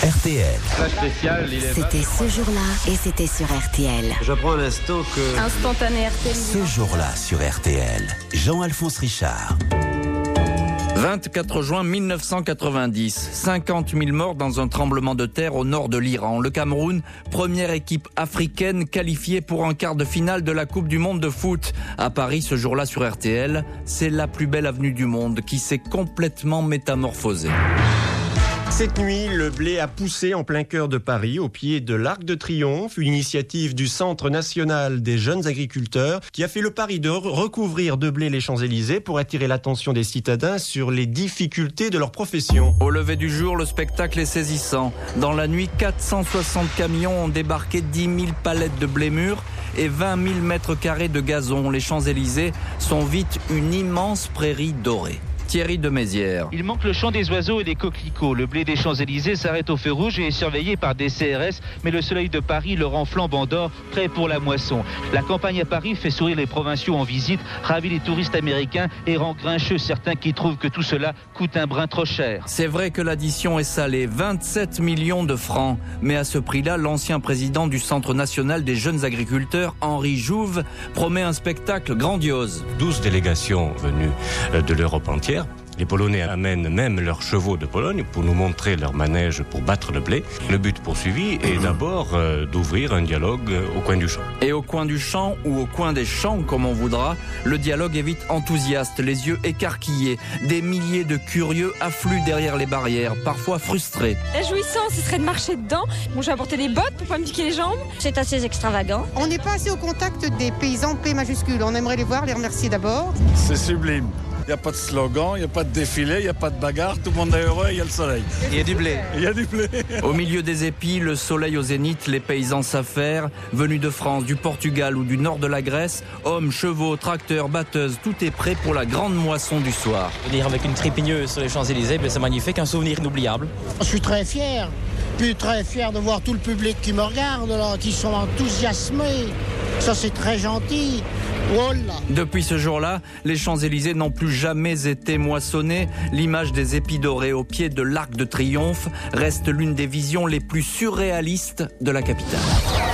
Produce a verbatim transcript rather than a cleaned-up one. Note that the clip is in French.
R T L. Spécial, il est C'était ce jour-là et c'était sur R T L. J'apprends à l'instant que... Instantané R T L. Ce jour-là sur R T L. Jean-Alphonse Richard. vingt-quatre juin mille neuf cent quatre-vingt-dix, cinquante mille morts dans un tremblement de terre au nord de l'Iran. Le Cameroun, première équipe africaine qualifiée pour un quart de finale de la Coupe du Monde de foot. À Paris, ce jour-là sur R T L, c'est la plus belle avenue du monde qui s'est complètement métamorphosée. Cette nuit, le blé a poussé en plein cœur de Paris, au pied de l'Arc de Triomphe, une initiative du Centre national des jeunes agriculteurs qui a fait le pari de recouvrir de blé les Champs-Élysées pour attirer l'attention des citadins sur les difficultés de leur profession. Au lever du jour, le spectacle est saisissant. Dans la nuit, quatre cent soixante camions ont débarqué dix mille palettes de blé mûr et vingt mille mètres carrés de gazon. Les Champs-Élysées sont vite une immense prairie dorée. Thierry de Mézières. Il manque le chant des oiseaux et des coquelicots. Le blé des Champs-Élysées s'arrête au feu rouge et est surveillé par des C R S, mais le soleil de Paris le rend flambant d'or, prêt pour la moisson. La campagne à Paris fait sourire les provinciaux en visite, ravit les touristes américains et rend grincheux certains qui trouvent que tout cela coûte un brin trop cher. C'est vrai que l'addition est salée, vingt-sept millions de francs. Mais à ce prix-là, l'ancien président du Centre national des jeunes agriculteurs, Henri Jouve, promet un spectacle grandiose. douze délégations venues de l'Europe entière. Les Polonais amènent même leurs chevaux de Pologne pour nous montrer leur manège pour battre le blé. Le but poursuivi est d'abord euh, d'ouvrir un dialogue au coin du champ. Et au coin du champ ou au coin des champs, comme on voudra, le dialogue est vite enthousiaste, les yeux écarquillés. Des milliers de curieux affluent derrière les barrières, parfois frustrés. La jouissance, ce serait de marcher dedans. Bon, je vais apporter des bottes pour pas me piquer les jambes. C'est assez extravagant. On n'est pas assez au contact des paysans P majuscule. On aimerait les voir, les remercier d'abord. C'est sublime. Il n'y a pas de slogan, il n'y a pas de défilé, il n'y a pas de bagarre, tout le monde est heureux, il y a le soleil. Il y a du blé. Il y a du blé. Au milieu des épis, le soleil au zénith, les paysans s'affairent, venus de France, du Portugal ou du nord de la Grèce, hommes, chevaux, tracteurs, batteuses, tout est prêt pour la grande moisson du soir. Venir avec une trépigneuse sur les Champs-Élysées, c'est magnifique, un souvenir inoubliable. Je suis très fier, puis très fier de voir tout le public qui me regarde, là, qui sont enthousiasmés. Ça, c'est très gentil. Oh là. Depuis ce jour-là, les Champs-Élysées n'ont plus jamais été moissonnés. L'image des épis dorés au pied de l'Arc de Triomphe reste l'une des visions les plus surréalistes de la capitale.